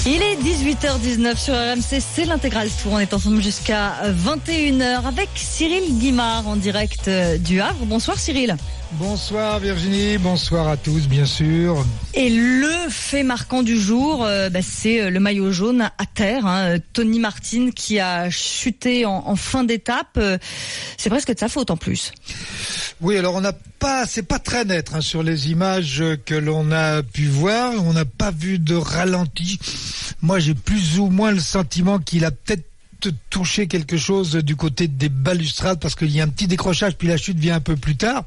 Il est 18h19 sur RMC, c'est l'intégral tour. On est ensemble jusqu'à 21h avec Cyril Guimard en direct du Havre. Bonsoir Cyril. Bonsoir Virginie, bonsoir à tous bien sûr. Et le fait marquant du jour, c'est le maillot jaune à terre. Tony Martin qui a chuté en fin d'étape. C'est presque de sa faute en plus. Oui, alors c'est pas très net sur les images que l'on a pu voir. On n'a pas vu de ralenti. Moi, j'ai plus ou moins le sentiment qu'il a peut-être touché quelque chose du côté des balustrades parce qu'il y a un petit décrochage puis la chute vient un peu plus tard.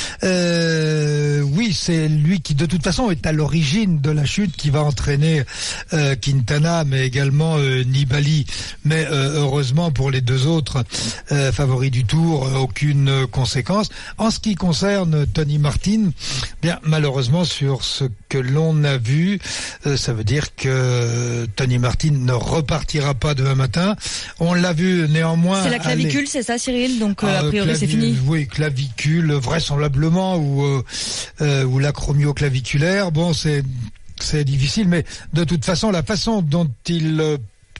Oui, c'est lui qui de toute façon est à l'origine de la chute qui va entraîner Quintana mais également Nibali. Mais heureusement pour les deux autres favoris du Tour, aucune conséquence. En ce qui concerne Tony Martin, bien malheureusement sur ce que l'on a vu, ça veut dire que Tony Martin ne repartira pas demain matin. On l'a vu néanmoins. C'est la clavicule, c'est ça Cyril? Donc a priori c'est fini. Oui, clavicule vraisemblablement ou l'acromioclaviculaire. Bon, c'est difficile, mais de toute façon la façon dont il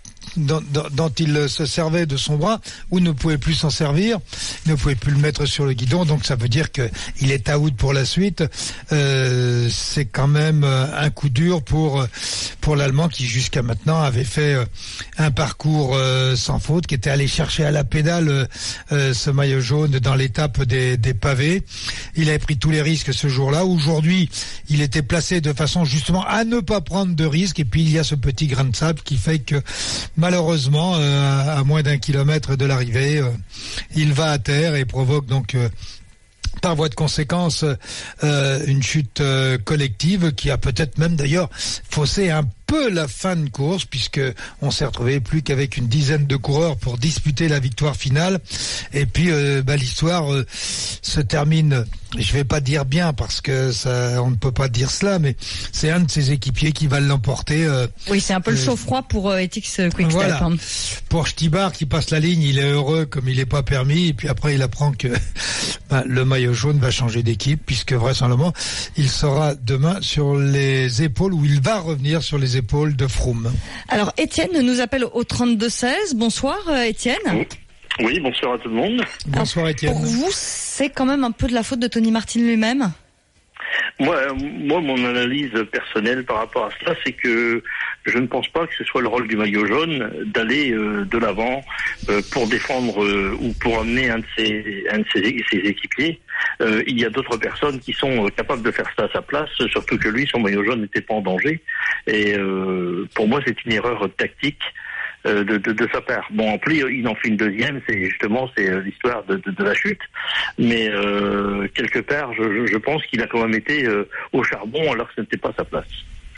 se servait de son bras ou ne pouvait plus s'en servir, ne pouvait plus le mettre sur le guidon, donc ça veut dire que il est out pour la suite. C'est quand même un coup dur pour l'Allemand qui jusqu'à maintenant avait fait un parcours sans faute, qui était allé chercher à la pédale ce maillot jaune dans l'étape des pavés. Il avait pris tous les risques ce jour-là. Aujourd'hui, il était placé de façon justement à ne pas prendre de risques, et puis il y a ce petit grain de sable qui fait que malheureusement, à moins d'1 kilomètre de l'arrivée, il va à terre et provoque donc par voie de conséquence une chute collective qui a peut-être même d'ailleurs faussé un peu la fin de course, puisque on s'est retrouvé plus qu'avec une dizaine de coureurs pour disputer la victoire finale. Et puis l'histoire se termine, je vais pas dire bien parce que ça, on ne peut pas dire cela, mais c'est un de ses équipiers qui va l'emporter. Oui, c'est un peu le chaud-froid pour Etix Quick-Step. Voilà. Pour Stibar qui passe la ligne, il est heureux comme il n'est pas permis, et puis après il apprend que le maillot jaune va changer d'équipe, puisque vraisemblablement il sera demain sur les épaules, ou il va revenir sur les épaules de Froome. Alors Étienne nous appelle au 32-16. Bonsoir Étienne. Oui, bonsoir à tout le monde. Bonsoir Étienne. Pour vous, c'est quand même un peu de la faute de Tony Martin lui-même? Moi, mon analyse personnelle par rapport à cela, c'est que je ne pense pas que ce soit le rôle du maillot jaune d'aller de l'avant pour défendre ou pour amener un de ses équipiers. Il y a d'autres personnes qui sont capables de faire ça à sa place, surtout que lui, son maillot jaune n'était pas en danger. Et pour moi, c'est une erreur tactique de sa part. Bon, en plus, il en fait une deuxième, c'est l'histoire de la chute. Mais quelque part, je pense qu'il a quand même été au charbon alors que ce n'était pas sa place.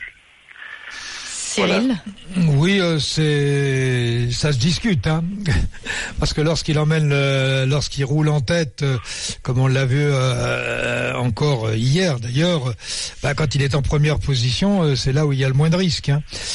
Cyril. Oui, ça se discute, parce que lorsqu'il roule en tête, comme on l'a vu encore hier d'ailleurs, quand il est en première position, c'est là où il y a le moins de risques.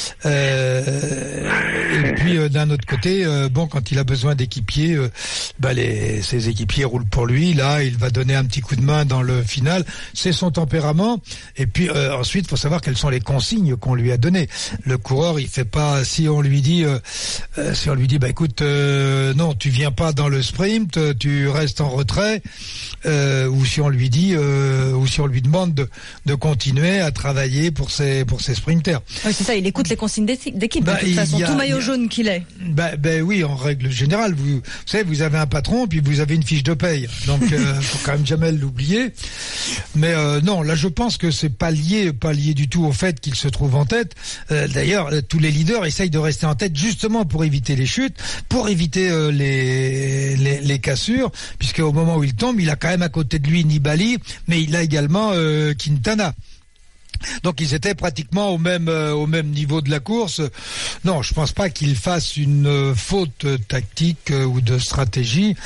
Et puis d'un autre côté, quand il a besoin d'équipiers, ses équipiers roulent pour lui. Là, il va donner un petit coup de main dans le final. C'est son tempérament. Et puis ensuite, il faut savoir quelles sont les consignes qu'on lui a données. Le coureur, il fait pas, si on lui dit écoute, non, tu viens pas dans le sprint, tu restes en retrait, ou si on lui demande de continuer à travailler pour ses sprinters. Oui, c'est ça, il écoute les consignes d'équipe, de toute façon, tout maillot jaune qu'il est. Oui, en règle générale, vous savez, vous avez un patron, puis vous avez une fiche de paye. Donc, faut quand même jamais l'oublier. Mais non, là, je pense que c'est pas lié du tout au fait qu'il se trouve en tête. D'ailleurs, tous les leaders essayent de rester en tête justement pour éviter les chutes, pour éviter les cassures, puisque au moment où il tombe, il a quand même à côté de lui Nibali, mais il a également Quintana. Donc ils étaient pratiquement au même niveau de la course. Non, je pense pas qu'il fasse une faute tactique ou de stratégie.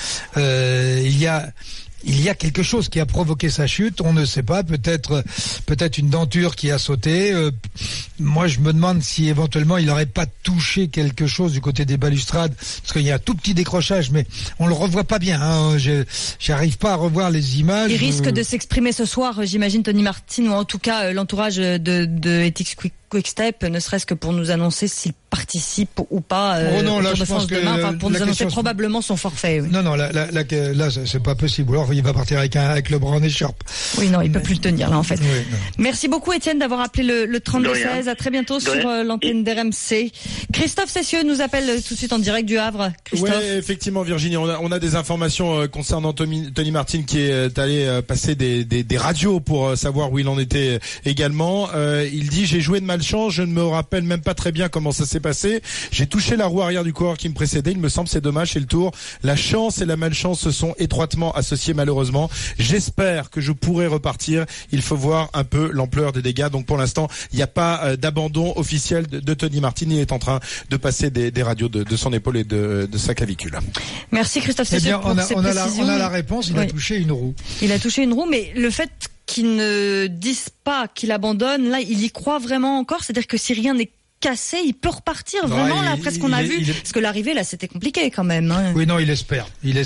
Il y a quelque chose qui a provoqué sa chute, on ne sait pas, peut-être une denture qui a sauté. Moi, je me demande si éventuellement il n'aurait pas touché quelque chose du côté des balustrades, parce qu'il y a un tout petit décrochage, mais on le revoit pas bien. J'arrive pas à revoir les images. Il risque de s'exprimer ce soir, j'imagine, Tony Martin, ou en tout cas l'entourage de Etix Quick-Step, ne serait-ce que pour nous annoncer s'il participe ou pas là, au Tour de je France pense que demain, pour nous annoncer question... probablement son forfait. Oui. Non, là, c'est pas possible. Alors, il va partir avec le bras en écharpe. Oui, non, il peut plus le tenir là en fait. Oui, merci beaucoup Étienne d'avoir appelé le 32-16. À très bientôt sur l'antenne d'RMC. Christophe Cessieux nous appelle tout de suite en direct du Havre. Christophe. Oui, effectivement Virginie, on a des informations concernant Tony Martin qui est allé passer des radios pour savoir où il en était également. Il dit: j'ai joué de malchance, je ne me rappelle même pas très bien comment ça s'est passé. J'ai touché la roue arrière du coureur qui me précédait. Il me semble c'est dommage, c'est le Tour. La chance et la malchance se sont étroitement associées malheureusement. J'espère que je pourrai repartir. Il faut voir un peu l'ampleur des dégâts. Donc pour l'instant, il n'y a pas d'abandon officiel de Tony Martin. Il est en train de passer des radios de son épaule et de sa clavicule. Merci Christophe Cessieux pour ces précisions. On a la réponse, il a touché une roue. Il a touché une roue, mais le fait qu'il ne dise pas qu'il abandonne, là, il y croit vraiment encore. C'est-à-dire que si rien n'est cassé, il peut repartir vraiment là après ce qu'on a vu, parce que l'arrivée là c'était compliqué quand même. Hein. Oui, non, il espère,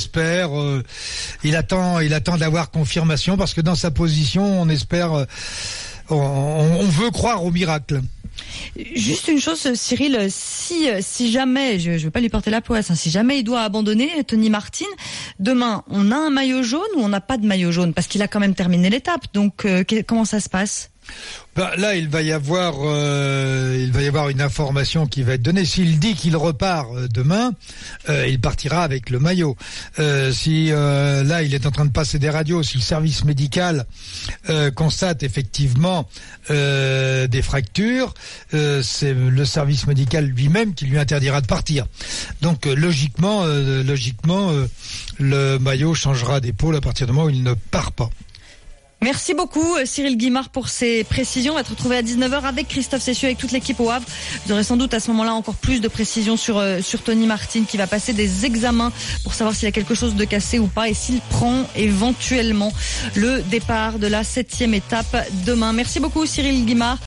il attend d'avoir confirmation, parce que dans sa position, on espère, on veut croire au miracle. Juste une chose, Cyril, si jamais, je vais pas lui porter la poisse, si jamais il doit abandonner Tony Martin, demain, on a un maillot jaune ou on n'a pas de maillot jaune, parce qu'il a quand même terminé l'étape. Donc, comment ça se passe? Là, il va y avoir une information qui va être donnée. S'il dit qu'il repart demain, il partira avec le maillot. Si là, il est en train de passer des radios, si le service médical constate effectivement des fractures, c'est le service médical lui-même qui lui interdira de partir. Donc logiquement, le maillot changera d'épaule à partir du moment où il ne part pas. Merci beaucoup Cyril Guimard pour ces précisions. On va te retrouver à 19h avec Christophe Cessieux, avec toute l'équipe au Havre. Vous aurez sans doute à ce moment-là encore plus de précisions sur Tony Martin, qui va passer des examens pour savoir s'il a quelque chose de cassé ou pas et s'il prend éventuellement le départ de la 7e étape demain. Merci beaucoup Cyril Guimard.